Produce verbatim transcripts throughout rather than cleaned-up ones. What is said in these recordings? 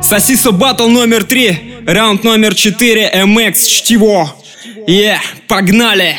Сосисо батл номер три, раунд номер четыре, эм экс, чтиво. Е, погнали!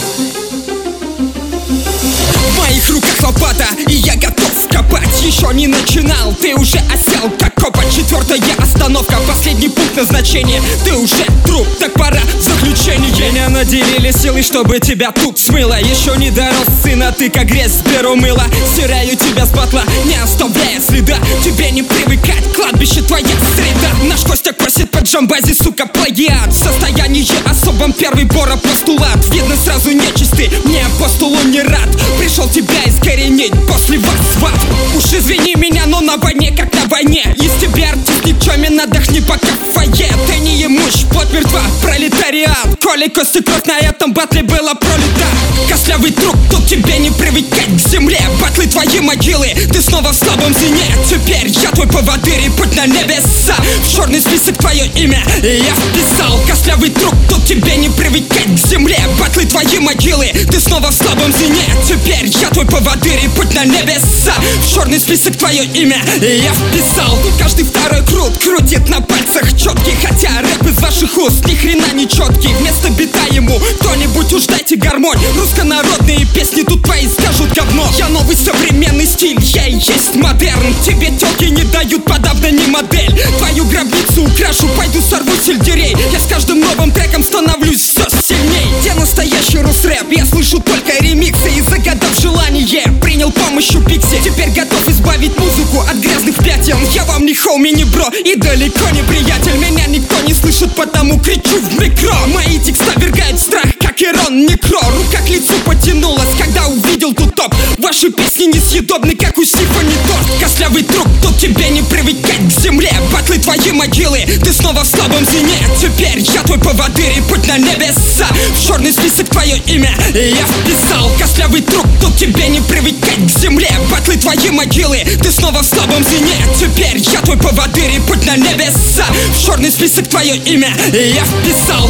В моих руках лопата, и я готов копать. Еще не начинал, ты уже осел, как копать. Четвертая остановка, последний пункт назначения. Ты уже труп, так пора в заключение. Меня наделили силой, чтобы тебя тут смыло. Еще не дорос, сына, ты как грязь, беру мыло. Стираю тебя с батла, не оставляя следа. Тебе не привыкать, кладбище твоя среда. Наш Костя косит под джамбази, сука, плагиат. В состоянии особом первый бора постулат. Видно сразу нечистый, мне апостолу не рад. Пришел тебя искоренить после вас в ад. Уж извини меня, но на войне как на войне. Из тебя артист никчемен, отдохни пока в фойе. Ты не емущ, плоть мертва, пролетариат. Коли Кости кровь на этом батле была пролита. Костлявый труп, тут тебе не привыкать к земле. Батлы твои могилы, ты снова в слабом звене. Теперь я твой поводырь и путь на небеса. В черный список твое имя я вписал. Костлявый труп, тут тебе не привыкать к земле. Батлы твои могилы, ты снова в слабом звене. Теперь я твой поводырь и путь на небеса. В черный список твое имя я вписал. Каждый второй крут крутит на пальцах четкий. Хотя рэп из ваших уст ни хрена не четкий. Вместо бита ему кто-нибудь уж дайте гармонь. Руссконародные песни тут твои скажут говно. Я новый современный стиль, я и есть модерн. Тебе тёлки не дают, подавно не модель. Твою гробницу украшу, пойду сорву сельдерей. Я с каждым новым треком становлюсь все сильней. Где настоящий русрэп? Я слышу только ремиксы. И загадав желание, принял помощь у Пикси. Теперь готов избавить музыку от грязных пятен. Я вам не хоуми, не бро и далеко не приятель. Меня никто не слышит, потому кричу в микро. Мои текста вергают страх, как Ирон Некро. Рука к лицу потянулась, когда увидел тут топ. Ваши песни несъедобны, как у Стифани торт. Костлявый труп, тут тебе не привыкать к земле. Батлы твои могилы, ты снова в слабом звене. Теперь я твой поводырь и путь на небеса. В черный список твое имя я вписал. Костлявый труп, тут тебе не привыкать к земле. Батлы твои могилы, ты снова в слабом звене. Теперь я твой поводырь и путь на небеса. В черный список твое имя я вписал.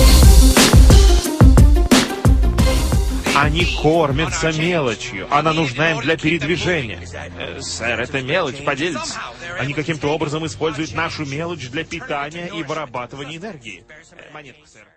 Они кормятся мелочью, она нужна им для передвижения. Э, сэр, это мелочь, поделитесь. Они каким-то образом используют нашу мелочь для питания и вырабатывания энергии. Э, монетку, сэр.